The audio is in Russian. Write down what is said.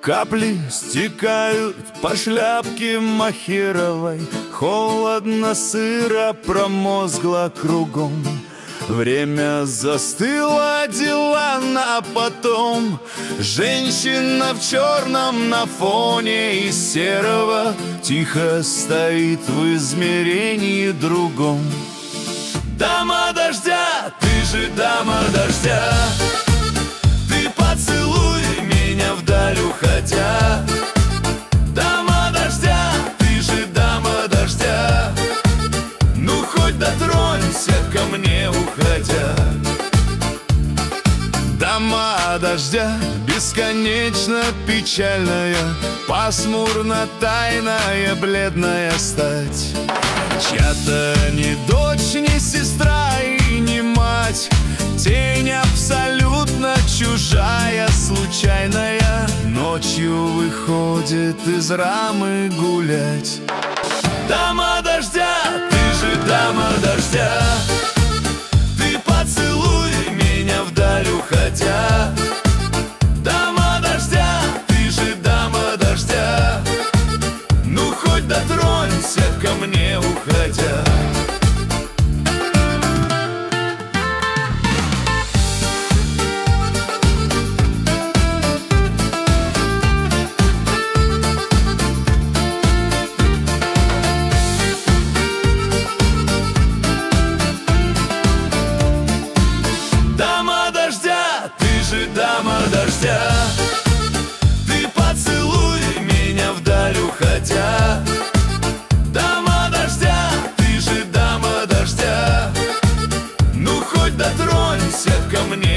Капли стекают по шляпке мохеровой, холодно, сыро, промозгло кругом. Время застыло, дела на потом. Женщина в черном на фоне из серого тихо стоит в измерении другом. Дама дождя, ты же дама дождя, ты поцелуй меня вдаль уходя. Дама дождя, ты же дама дождя, ну хоть дотронься ко мне уходя. Дама дождя, бесконечно печальная, пасмурно тайная, бледная стать. Чья-то не дочь, не сестра и не мать, тень абсолютно чужая, случайная, ночью выходит из рамы гулять. Дама дождя, ты же дама дождя, ты поцелуй меня вдаль уходя. Дама дождя, ты же дама дождя, ну хоть дотронься ко мне уходя. Дама дождя, ты же дама дождя, ты поцелуй меня вдаль уходя. Дама дождя, ты же дама дождя, ну хоть дотронься ко мне